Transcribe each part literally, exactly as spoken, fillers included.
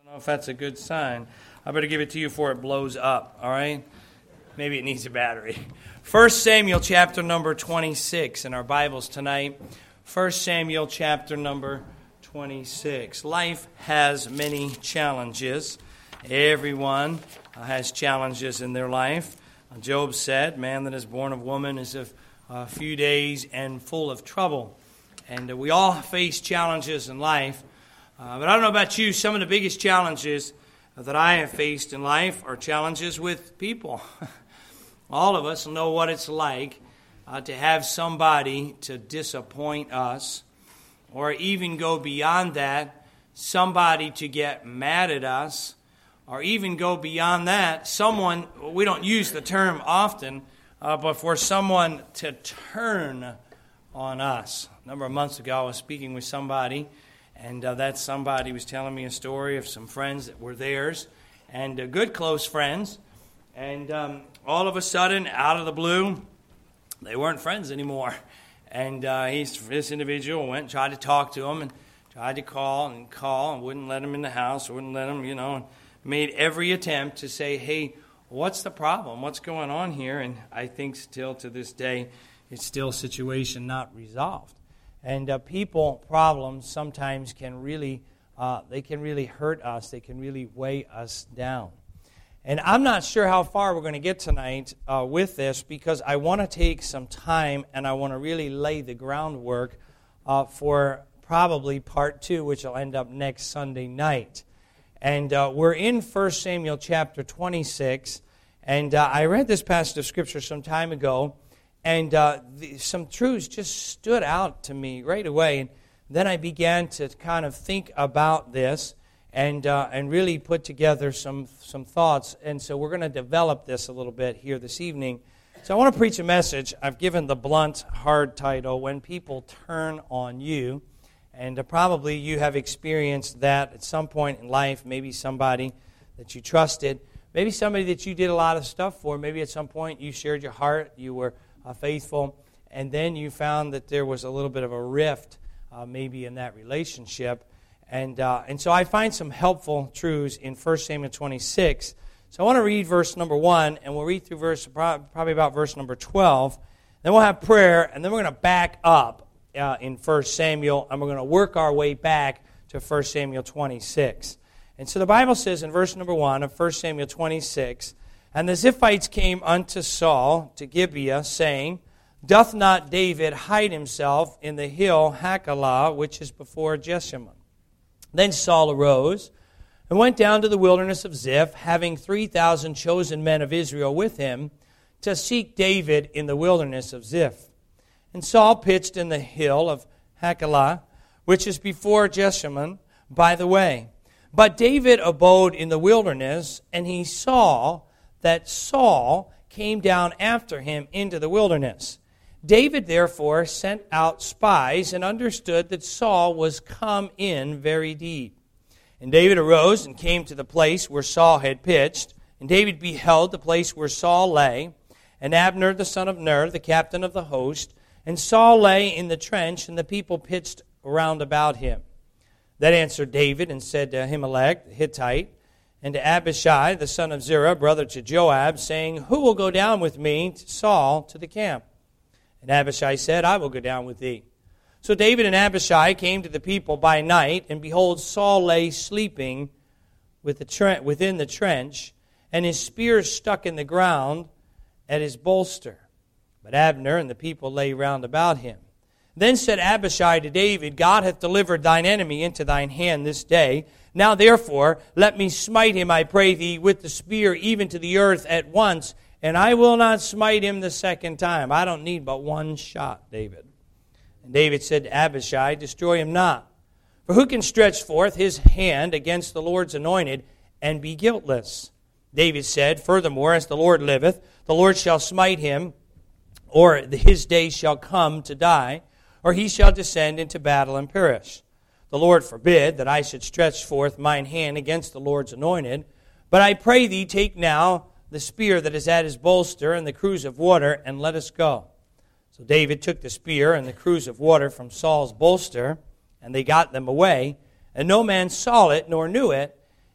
I don't know if that's a good sign. I better give it to you before it blows up, all right? Maybe it needs a battery. First Samuel chapter number twenty-six in our Bibles tonight. First Samuel chapter number twenty-six. Life has many challenges. Everyone has challenges in their life. Job said, man that is born of woman is of a few days and full of trouble. And we all face challenges in life. Uh, but I don't know about you, some of the biggest challenges that I have faced in life are challenges with people. All of us know what it's like uh, to have somebody to disappoint us, or even go beyond that, somebody to get mad at us, or even go beyond that, someone, we don't use the term often, uh, but for someone to turn on us. A number of months ago, I was speaking with somebody, and uh, that somebody was telling me a story of some friends that were theirs, and uh, good close friends, and um, all of a sudden, out of the blue, they weren't friends anymore. And uh, he's, this individual went and tried to talk to him, and tried to call and call, and wouldn't let him in the house, or wouldn't let him, you know, and made every attempt to say, hey, what's the problem? What's going on here? And I think still to this day, it's still a situation not resolved. And uh, people problems sometimes can really, uh, they can really hurt us. They can really weigh us down. And I'm not sure how far we're going to get tonight uh, with this, because I want to take some time and I want to really lay the groundwork uh, for probably part two, which will end up next Sunday night. And uh, we're in First Samuel chapter twenty-six, and uh, I read this passage of Scripture some time ago, and uh, the, some truths just stood out to me right away. And then I began to kind of think about this and uh, and really put together some, some thoughts. And so we're going to develop this a little bit here this evening. So I want to preach a message. I've given the blunt, hard title, When People Turn on You. And uh, probably you have experienced that at some point in life, maybe somebody that you trusted, maybe somebody that you did a lot of stuff for, maybe at some point you shared your heart, you were uh, faithful, and then you found that there was a little bit of a rift uh, maybe in that relationship. And uh, and so I find some helpful truths in First Samuel twenty-six. So I want to read verse number one, and we'll read through verse probably about verse number twelve. Then we'll have prayer, and then we're going to back up Uh, in First Samuel, and we're going to work our way back to First Samuel twenty-six. And so the Bible says in verse number one of First Samuel twenty-six, And the Ziphites came unto Saul to Gibeah, saying, Doth not David hide himself in the hill Hachilah, which is before Jeshimon? Then Saul arose and went down to the wilderness of Ziph, having three thousand chosen men of Israel with him, to seek David in the wilderness of Ziph. And Saul pitched in the hill of Hachilah, which is before Jeshimon, by the way. But David abode in the wilderness, and he saw that Saul came down after him into the wilderness. David therefore sent out spies, and understood that Saul was come in very deep. And David arose and came to the place where Saul had pitched. And David beheld the place where Saul lay, and Abner the son of Ner, the captain of the host. And Saul lay in the trench, and the people pitched round about him. Then answered David and said to Ahimelech the Hittite, and to Abishai the son of Zerah, brother to Joab, saying, Who will go down with me to Saul to the camp? And Abishai said, I will go down with thee. So David and Abishai came to the people by night, and behold, Saul lay sleeping with the tre- within the trench, and his spear stuck in the ground at his bolster. But Abner and the people lay round about him. Then said Abishai to David, God hath delivered thine enemy into thine hand this day. Now therefore, let me smite him, I pray thee, with the spear even to the earth at once, and I will not smite him the second time. I don't need but one shot, David. And David said to Abishai, Destroy him not. For who can stretch forth his hand against the Lord's anointed and be guiltless? David said, Furthermore, as the Lord liveth, the Lord shall smite him, or his day shall come to die, or he shall descend into battle and perish. The Lord forbid that I should stretch forth mine hand against the Lord's anointed, but I pray thee, take now the spear that is at his bolster and the cruse of water, and let us go. So David took the spear and the cruse of water from Saul's bolster, and they got them away, and no man saw it nor knew it,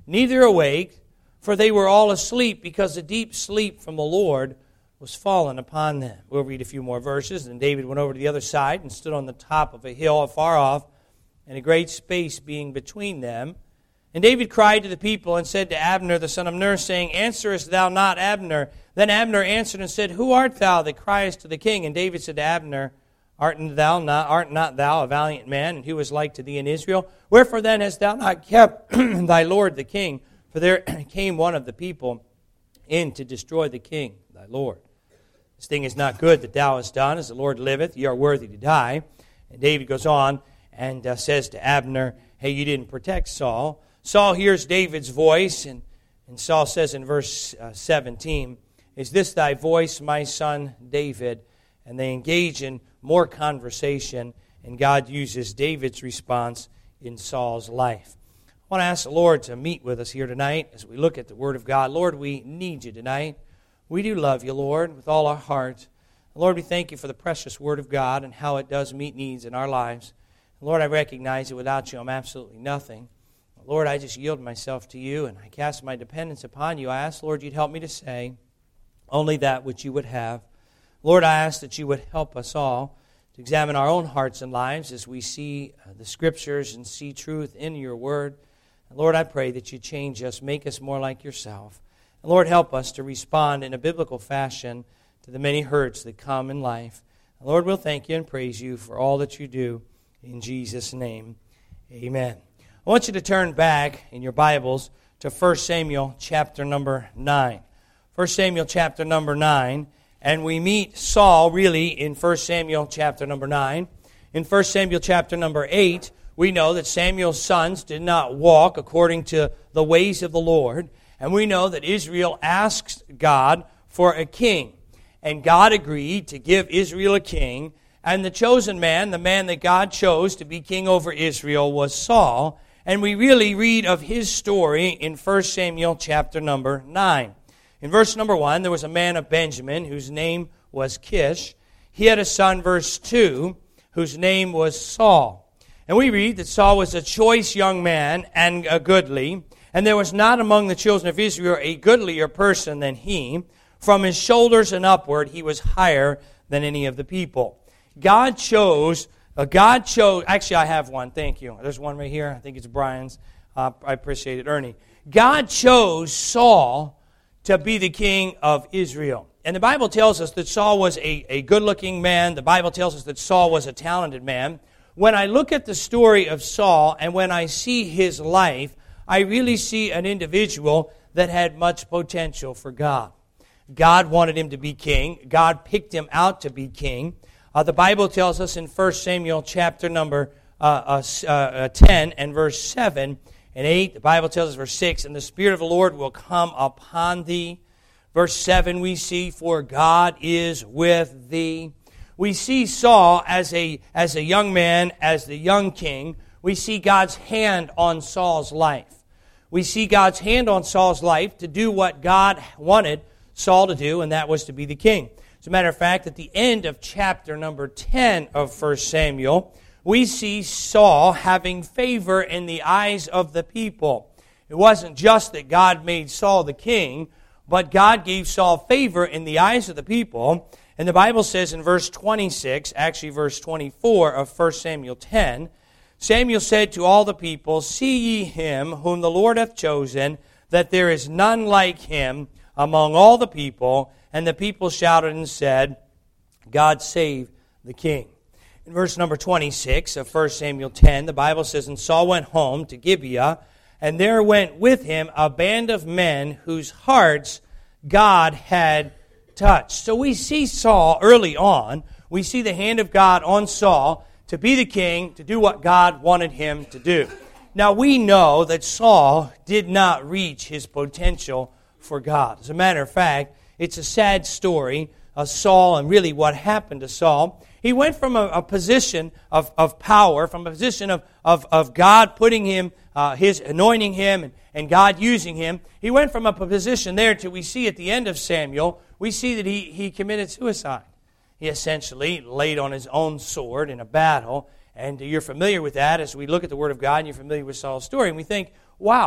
neither awake, for they were all asleep, because a deep sleep from the Lord was fallen upon them. We'll read a few more verses. And David went over to the other side and stood on the top of a hill afar off, and a great space being between them. And David cried to the people and said to Abner the son of Ner, saying, Answerest thou not, Abner? Then Abner answered and said, Who art thou that criest to the king? And David said to Abner, Art thou not, art not thou a valiant man, and who is like to thee in Israel? Wherefore then hast thou not kept thy lord the king? For there came one of the people in to destroy the king, thy lord. This thing is not good that thou hast done. As the Lord liveth, ye are worthy to die. And David goes on and uh, says to Abner, Hey, you didn't protect Saul. Saul hears David's voice, and, and Saul says in verse uh, seventeen, Is this thy voice, my son David? And they engage in more conversation, and God uses David's response in Saul's life. I want to ask the Lord to meet with us here tonight as we look at the Word of God. Lord, we need you tonight. We do love you, Lord, with all our heart. Lord, we thank you for the precious Word of God and how it does meet needs in our lives. Lord, I recognize that without you I'm absolutely nothing. Lord, I just yield myself to you, and I cast my dependence upon you. I ask, Lord, you'd help me to say only that which you would have. Lord, I ask that you would help us all to examine our own hearts and lives as we see the Scriptures and see truth in your Word. And Lord, I pray that you change us, make us more like yourself. And Lord, help us to respond in a biblical fashion to the many hurts that come in life. And Lord, we'll thank you and praise you for all that you do. In Jesus' name, amen. I want you to turn back in your Bibles to First Samuel chapter number nine. First Samuel chapter number nine. And we meet Saul really in First Samuel chapter number nine. In First Samuel chapter number eight, we know that Samuel's sons did not walk according to the ways of the Lord. And we know that Israel asked God for a king. And God agreed to give Israel a king. And the chosen man, the man that God chose to be king over Israel, was Saul. And we really read of his story in First Samuel chapter number nine. In verse number one, there was a man of Benjamin whose name was Kish. He had a son, verse two, whose name was Saul. And we read that Saul was a choice young man and a goodly. And there was not among the children of Israel a goodlier person than he. From his shoulders and upward, he was higher than any of the people. God chose... Uh, God chose, actually I have one, thank you. There's one right here, I think it's Brian's. Uh, I appreciate it, Ernie. God chose Saul to be the king of Israel. And the Bible tells us that Saul was a, a good-looking man. The Bible tells us that Saul was a talented man. When I look at the story of Saul and when I see his life, I really see an individual that had much potential for God. God wanted him to be king. God picked him out to be king. Uh, the Bible tells us in First Samuel chapter number uh, uh, uh, ten and verse seven and eight, the Bible tells us verse six, and the Spirit of the Lord will come upon thee. Verse seven we see, for God is with thee. We see Saul as a, as a young man, as the young king. We see God's hand on Saul's life. We see God's hand on Saul's life to do what God wanted Saul to do, and that was to be the king. As a matter of fact, at the end of chapter number ten of First Samuel, we see Saul having favor in the eyes of the people. It wasn't just that God made Saul the king, but God gave Saul favor in the eyes of the people. And the Bible says in verse twenty-six, actually verse twenty-four of First Samuel ten, Samuel said to all the people, See ye him whom the Lord hath chosen, that there is none like him among all the people. And the people shouted and said, God save the king. In verse number twenty-six of First Samuel ten, the Bible says, And Saul went home to Gibeah, and there went with him a band of men whose hearts God had touched. So we see Saul early on. We see the hand of God on Saul to be the king, to do what God wanted him to do. Now we know that Saul did not reach his potential for God. As a matter of fact, it's a sad story of Saul and really what happened to Saul. He went from a, a position of, of power, from a position of, of, of God putting him, uh, his anointing him and, and God using him. He went from a position there to we see at the end of Samuel, we see that he, he committed suicide. He essentially laid on his own sword in a battle. And you're familiar with that as we look at the Word of God and you're familiar with Saul's story. And we think, wow,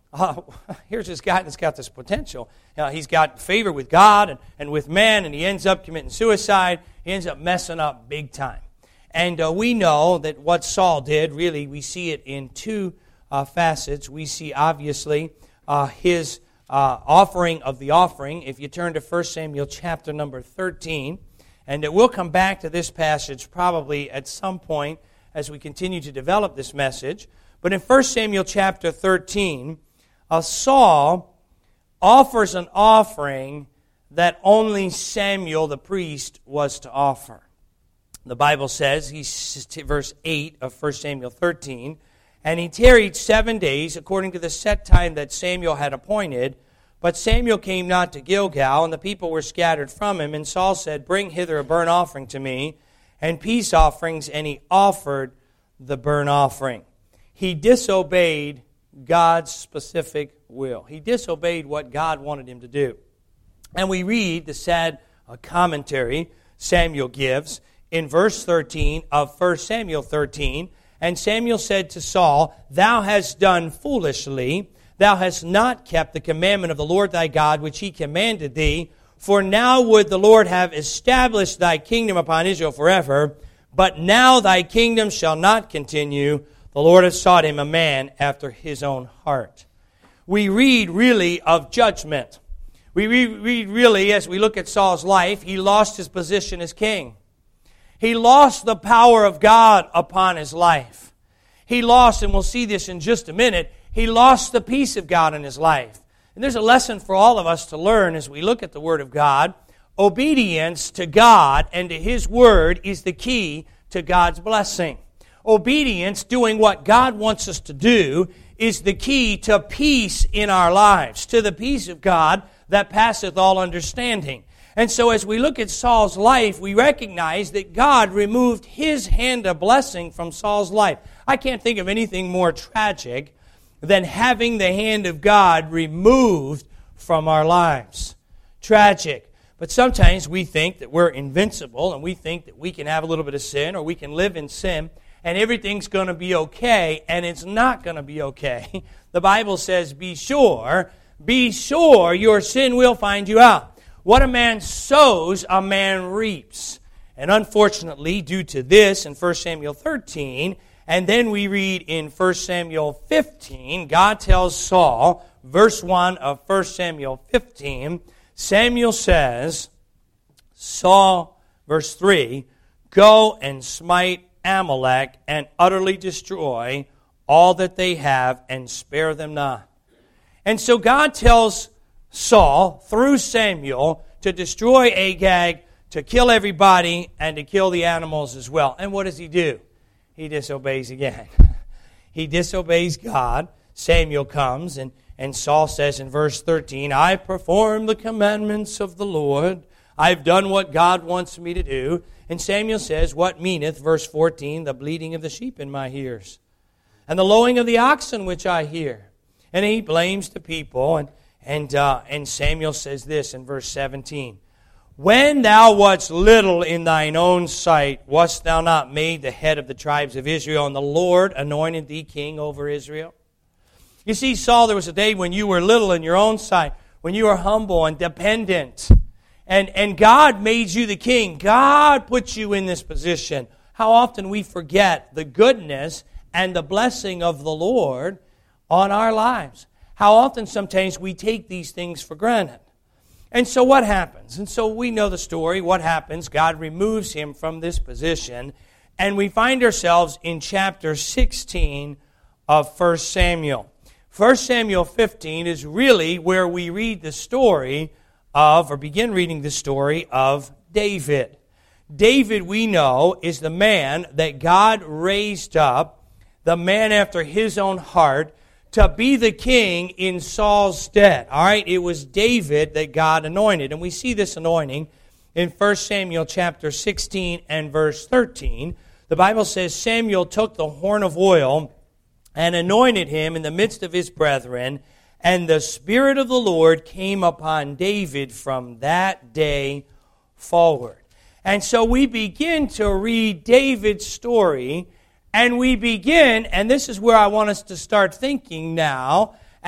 uh, here's this guy that's got this potential. Uh, he's got favor with God and, and with men, and he ends up committing suicide. He ends up messing up big time. And uh, we know that what Saul did, really, we see it in two uh, facets. We see, obviously, uh, his uh, offering of the offering. If you turn to First Samuel chapter number thirteen, and we'll come back to this passage probably at some point as we continue to develop this message. But in First Samuel chapter thirteen, uh, Saul offers an offering that only Samuel the priest was to offer. The Bible says, he's, verse eight of First Samuel thirteen, and he tarried seven days according to the set time that Samuel had appointed. But Samuel came not to Gilgal, and the people were scattered from him. And Saul said, bring hither a burnt offering to me, and peace offerings. And he offered the burnt offering. He disobeyed God's specific will. He disobeyed what God wanted him to do. And we read the sad uh, commentary Samuel gives in verse thirteen of First Samuel thirteen. And Samuel said to Saul, thou hast done foolishly. Thou hast not kept the commandment of the Lord thy God, which he commanded thee. For now would the Lord have established thy kingdom upon Israel forever. But now thy kingdom shall not continue. The Lord has sought him a man after his own heart. We read really of judgment. We read really, as we look at Saul's life, he lost his position as king. He lost the power of God upon his life. He lost, and we'll see this in just a minute, he lost the peace of God in his life. And there's a lesson for all of us to learn as we look at the Word of God. Obedience to God and to His Word is the key to God's blessing. Obedience, doing what God wants us to do, is the key to peace in our lives, to the peace of God that passeth all understanding. And so as we look at Saul's life, we recognize that God removed His hand of blessing from Saul's life. I can't think of anything more tragic than having the hand of God removed from our lives. Tragic. But sometimes we think that we're invincible, and we think that we can have a little bit of sin, or we can live in sin, and everything's going to be okay, and it's not going to be okay. The Bible says, be sure, be sure your sin will find you out. What a man sows, a man reaps. And unfortunately, due to this in First Samuel thirteen, and then we read in First Samuel fifteen, God tells Saul, verse one of First Samuel fifteen, Samuel says, Saul, verse three, go and smite Amalek and utterly destroy all that they have and spare them not. And so God tells Saul, through Samuel, to destroy Agag, to kill everybody, and to kill the animals as well. And what does he do? He disobeys again. He disobeys God. Samuel comes, and, and Saul says in verse thirteen, I perform the commandments of the Lord. I've done what God wants me to do. And Samuel says, what meaneth, verse fourteen, the bleating of the sheep in my ears, and the lowing of the oxen which I hear. And he blames the people, and And uh, and Samuel says this in verse seventeen, when thou wast little in thine own sight, wast thou not made the head of the tribes of Israel, and the Lord anointed thee king over Israel? You see, Saul, there was a day when you were little in your own sight, when you were humble and dependent, and, and God made you the king. God put you in this position. How often we forget the goodness and the blessing of the Lord on our lives. How often sometimes we take these things for granted. And so what happens? And so we know the story. What happens? God removes him from this position. And we find ourselves in chapter sixteen of First Samuel. First Samuel fifteen is really where we read the story of, or begin reading the story of David. David, we know, is the man that God raised up, the man after his own heart, to be the king in Saul's stead. All right, it was David that God anointed. And we see this anointing in First Samuel chapter sixteen and verse thirteen. The Bible says, Samuel took the horn of oil and anointed him in the midst of his brethren, and the Spirit of the Lord came upon David from that day forward. And so we begin to read David's story. And we begin, and this is where I want us to start thinking now,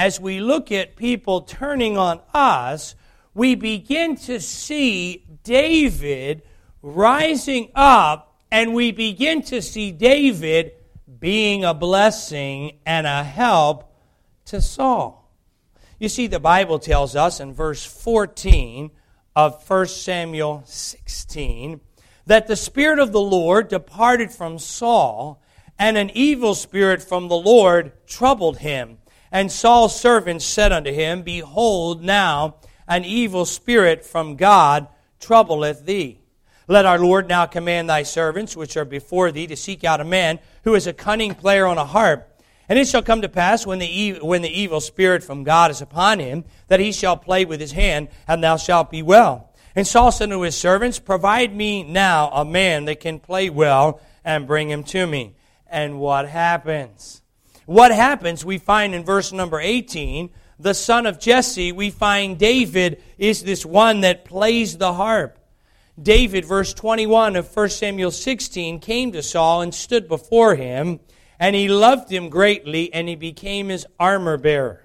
as we look at people turning on us, we begin to see David rising up, and we begin to see David being a blessing and a help to Saul. You see, the Bible tells us in verse fourteen of First Samuel sixteen that the Spirit of the Lord departed from Saul, and an evil spirit from the Lord troubled him. And Saul's servants said unto him, Behold, now an evil spirit from God troubleth thee. Let our Lord now command thy servants, which are before thee, to seek out a man who is a cunning player on a harp. And it shall come to pass, when the, when the evil spirit from God is upon him, that he shall play with his hand, and thou shalt be well. And Saul said unto his servants, Provide me now a man that can play well, and bring him to me. And what happens? What happens, we find in verse number eighteen, the son of Jesse, we find David is this one that plays the harp. David, verse twenty-one of First Samuel sixteen, came to Saul and stood before him, and he loved him greatly, and he became his armor bearer.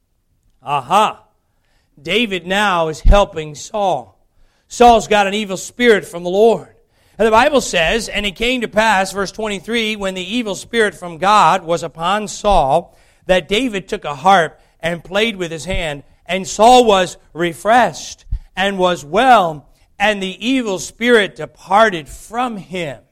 Aha! David now is helping Saul. Saul's got an evil spirit from the Lord. And the Bible says, And it came to pass, verse twenty-three, when the evil spirit from God was upon Saul, that David took a harp and played with his hand, and Saul was refreshed and was well, and the evil spirit departed from him.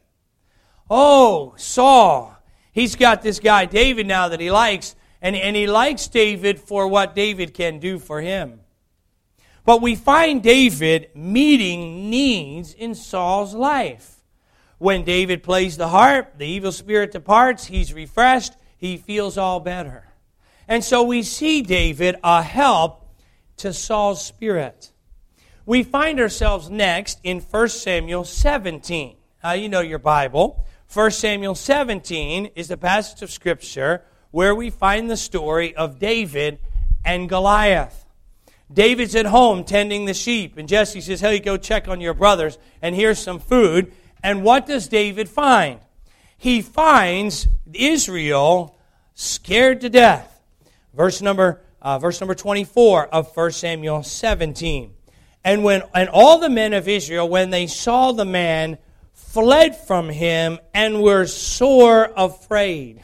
Oh, Saul, he's got this guy David now that he likes, and, and he likes David for what David can do for him. But we find David meeting needs in Saul's life. When David plays the harp, the evil spirit departs, he's refreshed, he feels all better. And so we see David a help to Saul's spirit. We find ourselves next in First Samuel seventeen. Now, you know your Bible. First Samuel seventeen is the passage of Scripture where we find the story of David and Goliath. David's at home tending the sheep, and Jesse says, hey, go check on your brothers, and here's some food. And what does David find? He finds Israel scared to death. Verse number, uh, verse number twenty-four of First Samuel seventeen. And when and all the men of Israel, when they saw the man, fled from him and were sore afraid.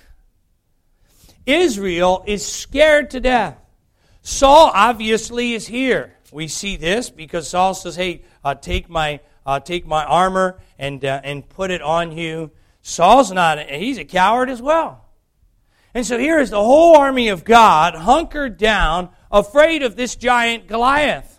Israel is scared to death. Saul obviously is here. We see this because Saul says, hey, uh, take my uh, take my armor and uh, and put it on you. Saul's not, he's a coward as well. And so here is the whole army of God hunkered down, afraid of this giant Goliath.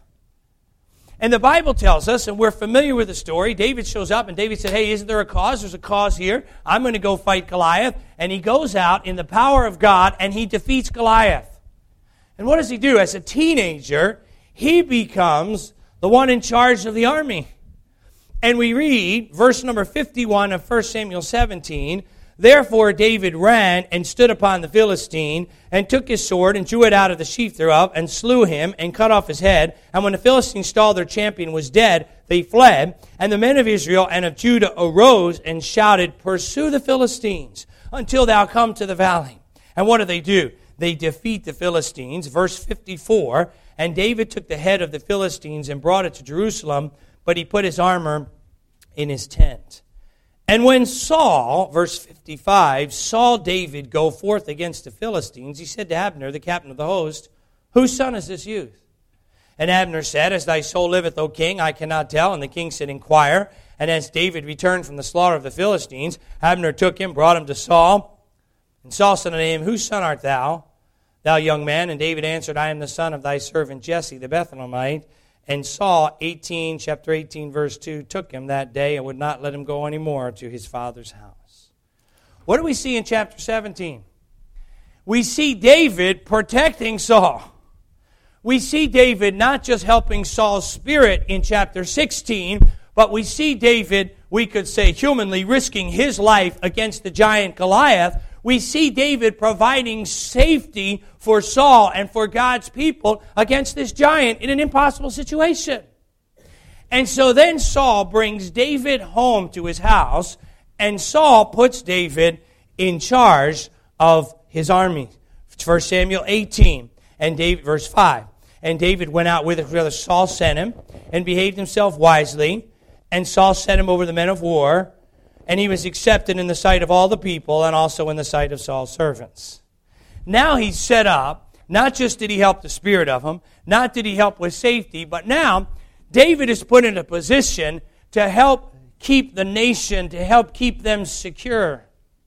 And the Bible tells us, and we're familiar with the story, David shows up and David said, hey, isn't there a cause? There's a cause here. I'm going to go fight Goliath. And he goes out in the power of God and he defeats Goliath. And what does he do? As a teenager, he becomes the one in charge of the army. And we read, verse number fifty-one of First Samuel seventeen, Therefore David ran and stood upon the Philistine, and took his sword, and drew it out of the sheath thereof, and slew him, and cut off his head. And when the Philistines saw their champion was dead, they fled. And the men of Israel and of Judah arose and shouted, Pursue the Philistines, until thou come to the valley. And what do they do? They defeat the Philistines. Verse fifty-four, And David took the head of the Philistines and brought it to Jerusalem, but he put his armor in his tent. And when Saul, verse fifty-five, saw David go forth against the Philistines, he said to Abner, the captain of the host, Whose son is this youth? And Abner said, As thy soul liveth, O king, I cannot tell. And the king said, Inquire. And as David returned from the slaughter of the Philistines, Abner took him, brought him to Saul. And Saul said unto him, Whose son art thou, thou young man? And David answered, I am the son of thy servant Jesse the Bethlehemite. And Saul, eighteen, chapter eighteen, verse two, took him that day and would not let him go any more to his father's house. What do we see in chapter seventeen? We see David protecting Saul. We see David not just helping Saul's spirit in chapter sixteen, but we see David, we could say humanly, risking his life against the giant Goliath. We see David providing safety for Saul and for God's people against this giant in an impossible situation. And so then Saul brings David home to his house, and Saul puts David in charge of his army. First Samuel eighteen. And David, verse five, and David went out with his brother Saul sent him, and behaved himself wisely. And Saul sent him over the men of war, and he was accepted in the sight of all the people, and also in the sight of Saul's servants. Now he's set up. Not just did he help the spirit of them, not did he help with safety, but now David is put in a position to help keep the nation, to help keep them secure.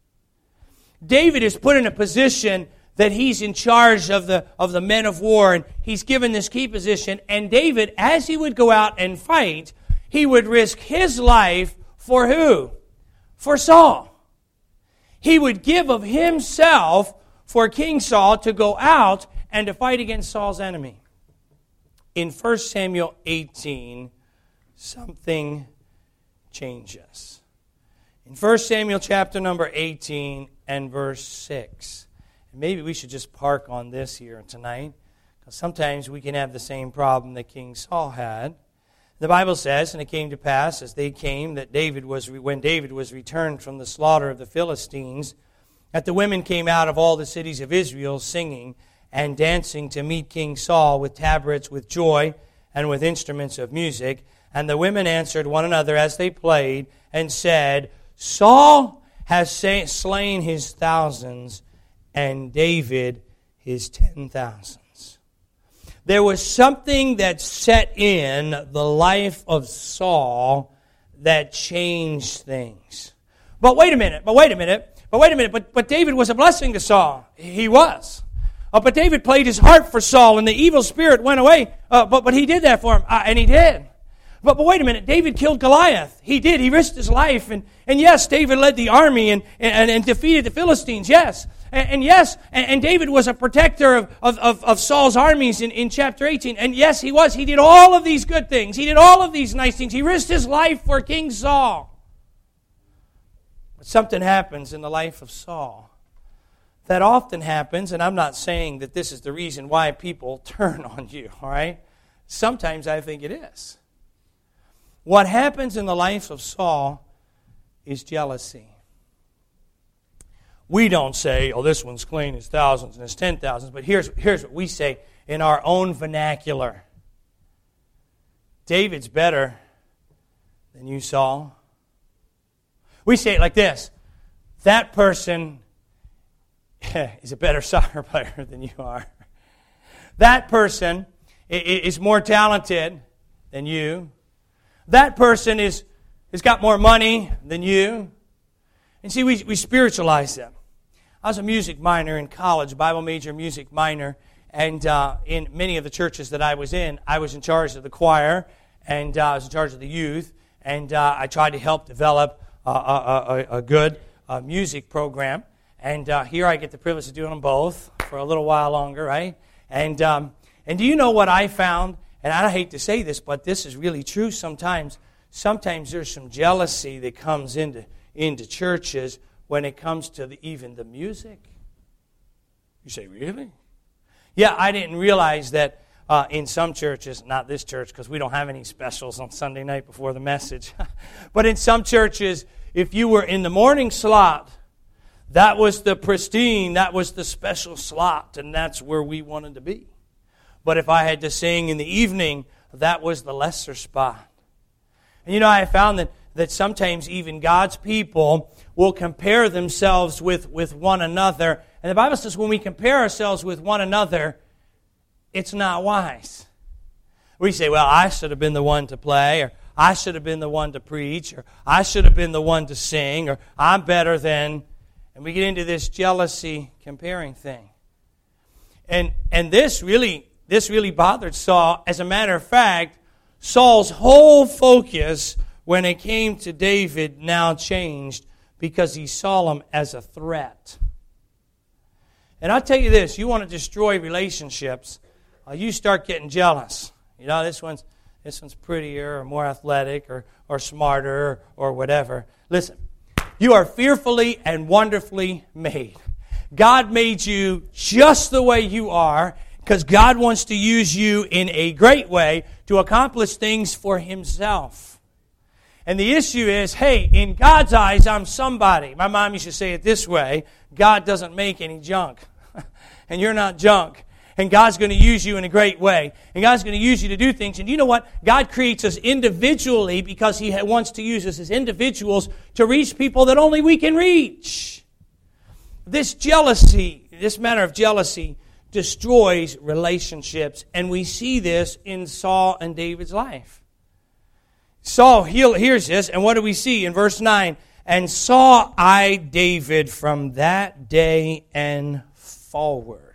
David is put in a position that he's in charge of the, of the men of war, and he's given this key position. And David, as he would go out and fight, he would risk his life for who? For Saul. He would give of himself for King Saul to go out and to fight against Saul's enemy. In First Samuel eighteen, something changes. In First Samuel chapter number eighteen and verse six. And maybe we should just park on this here tonight, because sometimes we can have the same problem that King Saul had. The Bible says, and it came to pass as they came that David was when David was returned from the slaughter of the Philistines, that the women came out of all the cities of Israel singing and dancing to meet King Saul with tabrets, with joy, and with instruments of music. And the women answered one another as they played, and said, Saul has slain his thousands, and David his ten thousands. There was something that set in the life of Saul that changed things. But wait a minute, but wait a minute, but wait a minute, but, but David was a blessing to Saul. He was. Uh, but David played his heart for Saul, and the evil spirit went away. Uh, but, but he did that for him, uh, and he did. But, but wait a minute, David killed Goliath. He did. He risked his life. And, and yes, David led the army and, and, and defeated the Philistines, yes. And, and yes, and, and David was a protector of, of, of, of Saul's armies in, in chapter eighteen. And yes, he was. He did all of these good things. He did all of these nice things. He risked his life for King Saul. But something happens in the life of Saul that often happens, and I'm not saying that this is the reason why people turn on you, all right? Sometimes I think it is. What happens in the life of Saul is jealousy. We don't say, oh, this one's clean, his thousands and his ten thousands, but here's, here's what we say in our own vernacular. David's better than you, Saul. We say it like this: that person is a better soccer player than you are. That person is more talented than you. That person is has got more money than you. And see, we, we spiritualize them. I was a music minor in college, Bible major music minor, and uh, in many of the churches that I was in, I was in charge of the choir, and uh, I was in charge of the youth, and uh, I tried to help develop uh, a, a, a good uh, music program. And uh, here I get the privilege of doing them both for a little while longer, right? And um, and do you know what I found? And I hate to say this, but this is really true sometimes. Sometimes there's some jealousy that comes into, into churches when it comes to the, even the music. You say, really? Yeah, I didn't realize that uh, in some churches, not this church because we don't have any specials on Sunday night before the message, but in some churches, if you were in the morning slot, that was the pristine, that was the special slot, and that's where we wanted to be. But if I had to sing in the evening, that was the lesser spot. And you know, I found that, that sometimes even God's people will compare themselves with, with one another. And the Bible says when we compare ourselves with one another, it's not wise. We say, well, I should have been the one to play, or I should have been the one to preach, or I should have been the one to sing, or I'm better than... And we get into this jealousy comparing thing. And and this really this really bothered Saul. As a matter of fact, Saul's whole focus when it came to David now changed because he saw him as a threat. And I'll tell you this, you want to destroy relationships, uh, you start getting jealous. You know, this one's this one's prettier or more athletic or, or smarter or, or whatever. Listen. You are fearfully and wonderfully made. God made you just the way you are because God wants to use you in a great way to accomplish things for Himself. And the issue is, hey, in God's eyes, I'm somebody. My mom used to say it this way: God doesn't make any junk. And you're not junk. And God's going to use you in a great way. And God's going to use you to do things. And you know what? God creates us individually because He wants to use us as individuals to reach people that only we can reach. This jealousy, this matter of jealousy, destroys relationships. And we see this in Saul and David's life. Saul hears this, and what do we see in verse nine? And saw I David from that day and forward.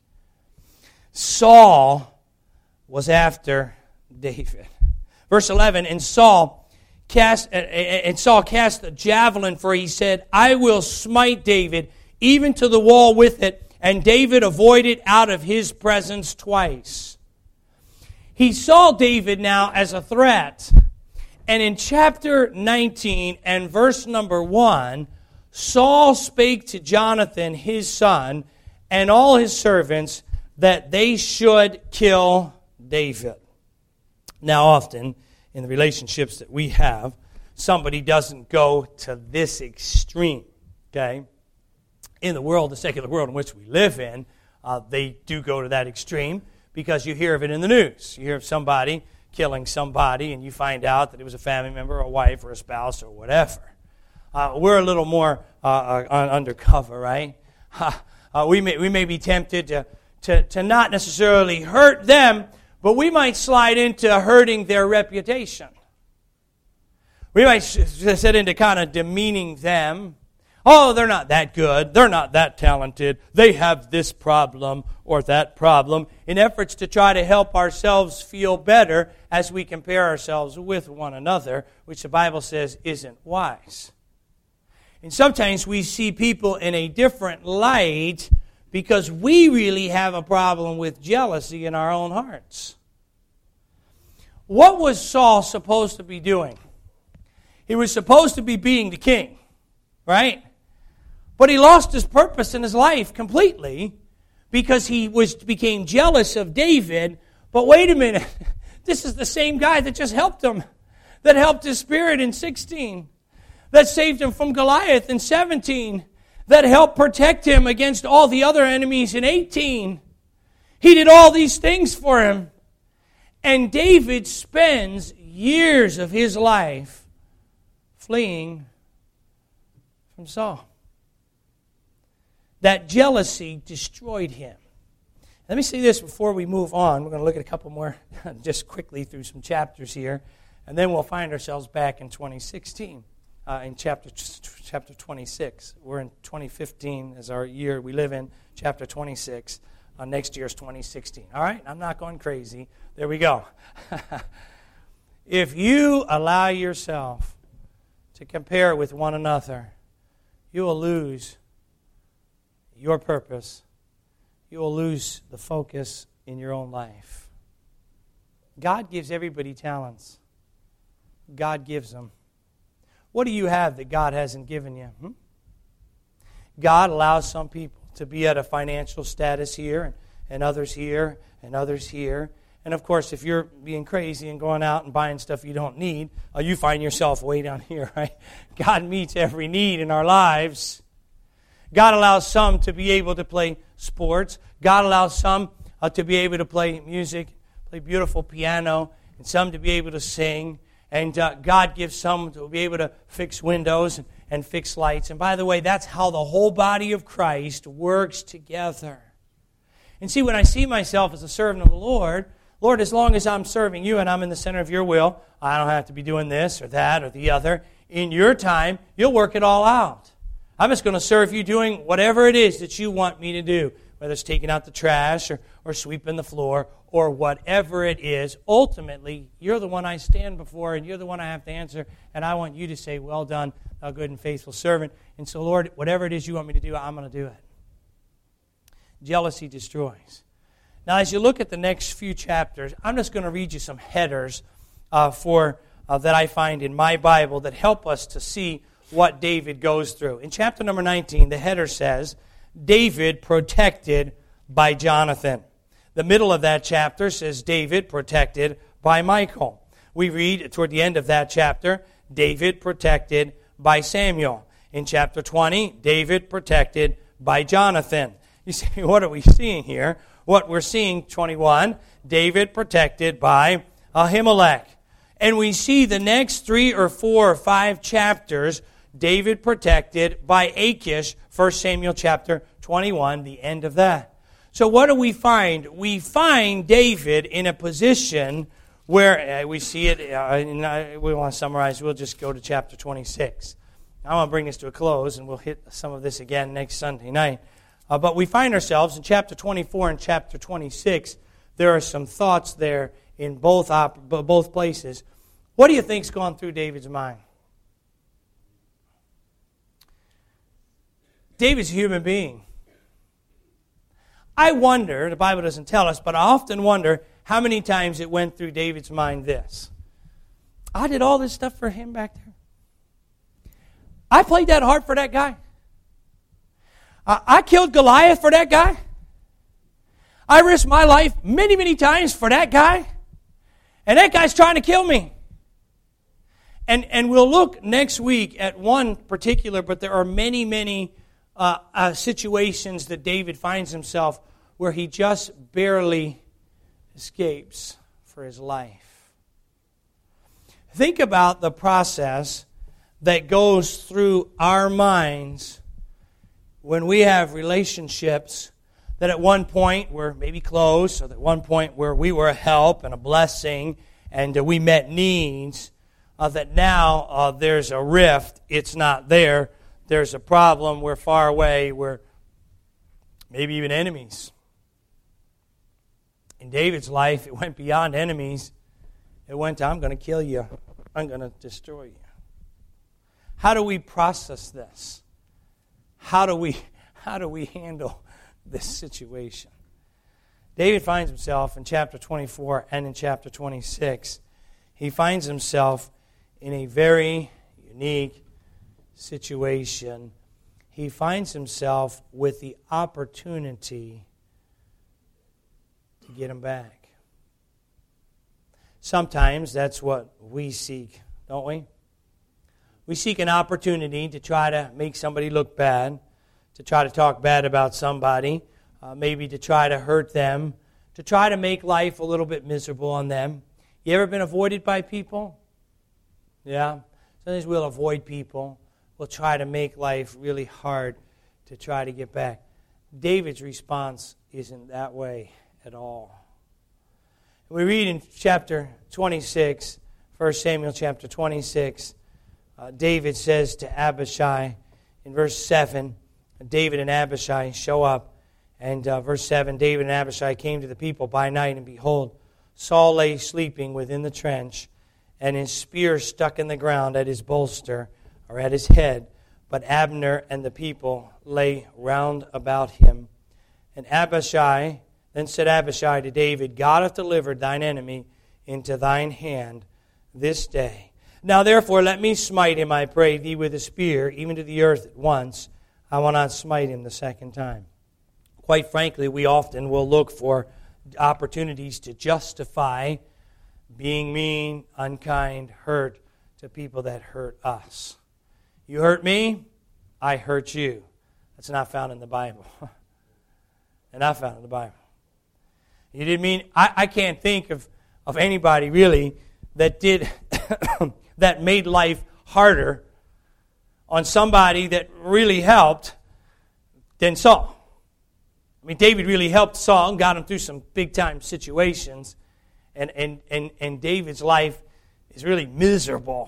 Saul was after David. Verse eleven, and Saul cast and Saul cast a javelin, for he said, I will smite David even to the wall with it. And David avoided out of his presence twice. He saw David now as a threat. And in chapter nineteen and verse number one, Saul spake to Jonathan his son and all his servants that they should kill David. Now often in the relationships that we have, somebody doesn't go to this extreme, okay? In the world, the secular world in which we live in, uh, they do go to that extreme because you hear of it in the news. You hear of somebody killing somebody, and you find out that it was a family member, or a wife, or a spouse, or whatever. Uh, we're a little more uh, uh, undercover, right? Uh, we may we may be tempted to, to to not necessarily hurt them, but we might slide into hurting their reputation. We might set into kind of demeaning them. Oh, they're not that good. They're not that talented. They have this problem or that problem, in efforts to try to help ourselves feel better as we compare ourselves with one another, which the Bible says isn't wise. And sometimes we see people in a different light because we really have a problem with jealousy in our own hearts. What was Saul supposed to be doing? He was supposed to be being the king, right? But he lost his purpose in his life completely because he was became jealous of David. But wait a minute, this is the same guy that just helped him, that helped his spirit in sixteen, that saved him from Goliath in seventeen, that helped protect him against all the other enemies in eighteen. He did all these things for him. And David spends years of his life fleeing from Saul. That jealousy destroyed him. Let me say this before we move on. We're going to look at a couple more, just quickly through some chapters here, and then we'll find ourselves back in twenty sixteen, uh, in chapter chapter twenty-six. We're in twenty fifteen as our year we live in, chapter twenty-six. Uh, next year's twenty sixteen. All right, I'm not going crazy. There we go. If you allow yourself to compare with one another, you will lose your purpose. You will lose the focus in your own life. God gives everybody talents. God gives them. What do you have that God hasn't given you? Hmm? God allows some people to be at a financial status here, and, and others here, and others here. And of course, if you're being crazy and going out and buying stuff you don't need, uh, you find yourself way down here, right? God meets every need in our lives. God allows some to be able to play sports. God allows some uh, to be able to play music, play beautiful piano, and some to be able to sing. And uh, God gives some to be able to fix windows and, and fix lights. And by the way, that's how the whole body of Christ works together. And see, when I see myself as a servant of the Lord, Lord, as long as I'm serving you and I'm in the center of your will, I don't have to be doing this or that or the other. In your time, you'll work it all out. I'm just going to serve you doing whatever it is that you want me to do, whether it's taking out the trash or, or sweeping the floor or whatever it is. Ultimately, you're the one I stand before and you're the one I have to answer, and I want you to say, well done, thou good and faithful servant. And so, Lord, whatever it is you want me to do, I'm going to do it. Jealousy destroys. Now, as you look at the next few chapters, I'm just going to read you some headers uh, for uh, that I find in my Bible that help us to see what David goes through. In chapter number nineteen, the header says, David protected by Jonathan. The middle of that chapter says, David protected by Michal. We read toward the end of that chapter, David protected by Samuel. In chapter twenty, David protected by Jonathan. You say, what are we seeing here? What we're seeing, twenty-one, David protected by Ahimelech. And we see the next three or four or five chapters, David protected by Achish, First Samuel chapter twenty-one, the end of that. So what do we find? We find David in a position where, uh, we see it, uh, and I, we want to summarize, we'll just go to chapter twenty-six. I want to bring this to a close, and we'll hit some of this again next Sunday night. Uh, but we find ourselves in chapter twenty-four and chapter twenty-six. There are some thoughts there in both op- both places. What do you think's gone through David's mind? David's a human being. I wonder, the Bible doesn't tell us, but I often wonder how many times it went through David's mind this. I did all this stuff for him back there. I played that hard for that guy. I, I killed Goliath for that guy. I risked my life many, many times for that guy. And that guy's trying to kill me. And and we'll look next week at one particular, but there are many, many uh, uh, situations that David finds himself where he just barely escapes for his life. Think about the process that goes through our minds when we have relationships that at one point were maybe close, or at one point where we were a help and a blessing, and uh, we met needs, uh, that now uh, there's a rift, it's not there, there's a problem, we're far away, we're maybe even enemies. In David's life, it went beyond enemies. It went to, I'm going to kill you, I'm going to destroy you. How do we process this? How do we, how do we handle this situation? David finds himself in chapter twenty-four and in chapter twenty-six. He finds himself in a very unique situation. He finds himself with the opportunity to get him back. Sometimes that's what we seek, don't we? We seek an opportunity to try to make somebody look bad, to try to talk bad about somebody, uh, maybe to try to hurt them, to try to make life a little bit miserable on them. You ever been avoided by people? Yeah. Sometimes we'll avoid people. We'll try to make life really hard to try to get back. David's response isn't that way at all. We read in chapter twenty-six, First Samuel chapter twenty-six, uh, David says to Abishai in verse seven, David and Abishai show up. And uh, verse seven, David and Abishai came to the people by night, and behold, Saul lay sleeping within the trench, and his spear stuck in the ground at his bolster, or at his head. But Abner and the people lay round about him. And Abishai, then said Abishai to David, God hath delivered thine enemy into thine hand this day. Now therefore let me smite him, I pray thee, with a spear, even to the earth at once. I will not smite him the second time. Quite frankly, we often will look for opportunities to justify being mean, unkind, hurt to people that hurt us. You hurt me, I hurt you. That's not found in the Bible. They're not found in the Bible. You didn't mean, I, I can't think of, of anybody really that did, that made life harder on somebody that really helped than Saul. I mean, David really helped Saul and got him through some big-time situations. And, and, and, and David's life is really miserable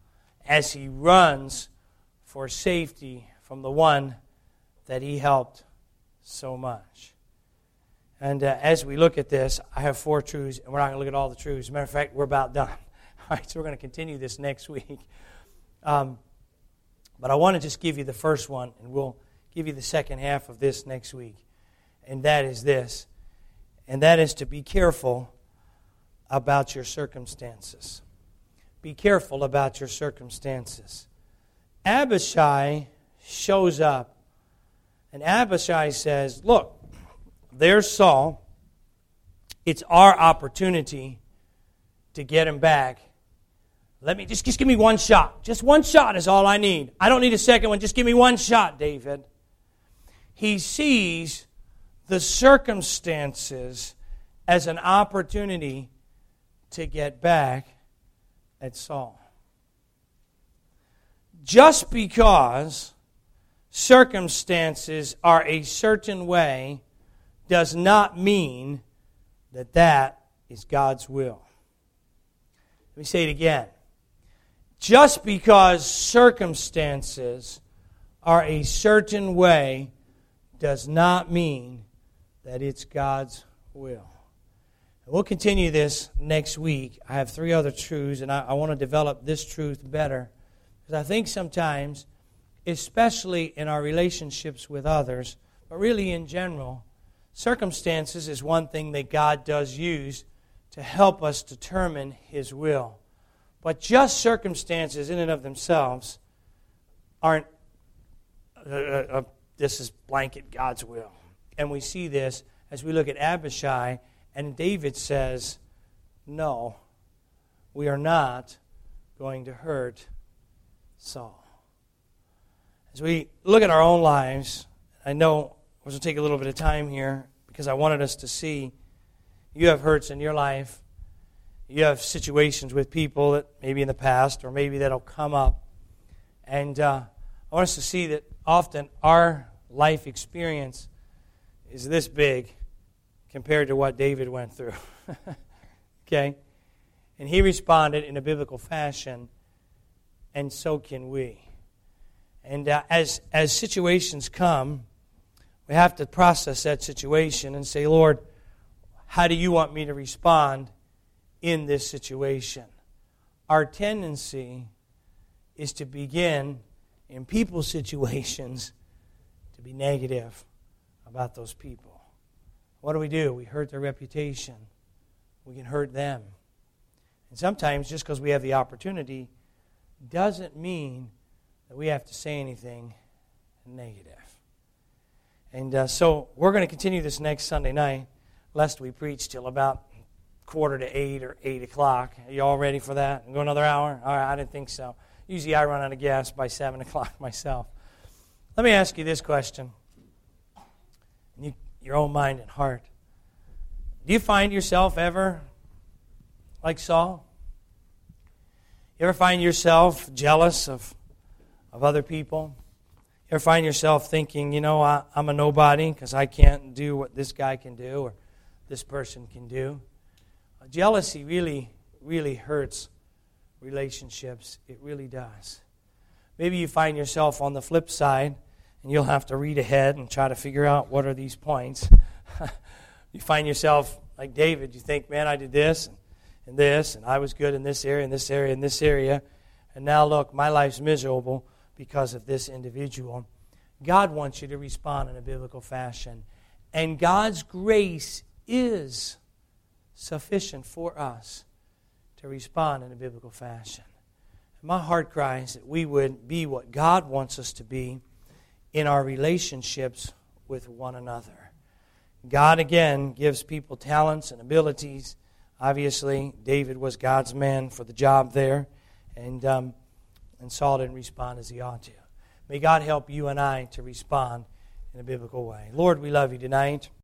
as he runs for safety from the one that he helped so much. And uh, as we look at this, I have four truths, and we're not going to look at all the truths. As a matter of fact, we're about done. All right, so we're going to continue this next week. Um, but I want to just give you the first one, and we'll give you the second half of this next week. And that is this, and that is to be careful about your circumstances. Be careful about your circumstances. Abishai shows up, and Abishai says, look, there's Saul. It's our opportunity to get him back. Let me just, just give me one shot. Just one shot is all I need. I don't need a second one. Just give me one shot, David. He sees the circumstances as an opportunity to get back at Saul. Just because circumstances are a certain way does not mean that that is God's will. Let me say it again. Just because circumstances are a certain way does not mean that it's God's will. We'll continue this next week. I have three other truths, and I, I want to develop this truth better. Because I think sometimes, especially in our relationships with others, but really in general, circumstances is one thing that God does use to help us determine His will. But just circumstances in and of themselves aren't, uh, uh, this is blanket God's will. And we see this as we look at Abishai, and David says, no, we are not going to hurt Saul. As we look at our own lives, I know we're going to take a little bit of time here because I wanted us to see you have hurts in your life. You have situations with people that maybe in the past or maybe that'll come up. And uh, I want us to see that often our life experience is this big compared to what David went through. Okay? And he responded in a biblical fashion, and so can we. And uh, as as situations come, we have to process that situation and say, Lord, how do you want me to respond in this situation? Our tendency is to begin in people's situations to be negative about those people. What do we do? We hurt their reputation. We can hurt them. And sometimes just because we have the opportunity doesn't mean that we have to say anything negative. And uh, so we're going to continue this next Sunday night, lest we preach till about quarter to eight or eight o'clock. Are you all ready for that? Go another hour? All right, I didn't think so. Usually I run out of gas by seven o'clock myself. Let me ask you this question. You, your own mind and heart. Do you find yourself ever like Saul? You ever find yourself jealous of, of other people? You ever find yourself thinking, you know, I, I'm a nobody because I can't do what this guy can do or this person can do? Uh, jealousy really, really hurts relationships. It really does. Maybe you find yourself on the flip side, and you'll have to read ahead and try to figure out what are these points. You find yourself like David. You think, man, I did this and, and this, and I was good in this area, and this area, and this area. And now look, my life's miserable because of this individual. God wants you to respond in a biblical fashion. And God's grace is sufficient for us to respond in a biblical fashion. And my heart cries that we would be what God wants us to be in our relationships with one another. God, again, gives people talents and abilities. Obviously, David was God's man for the job there, and, um, and Saul didn't respond as he ought to. May God help you and I to respond in a biblical way. Lord, we love you tonight.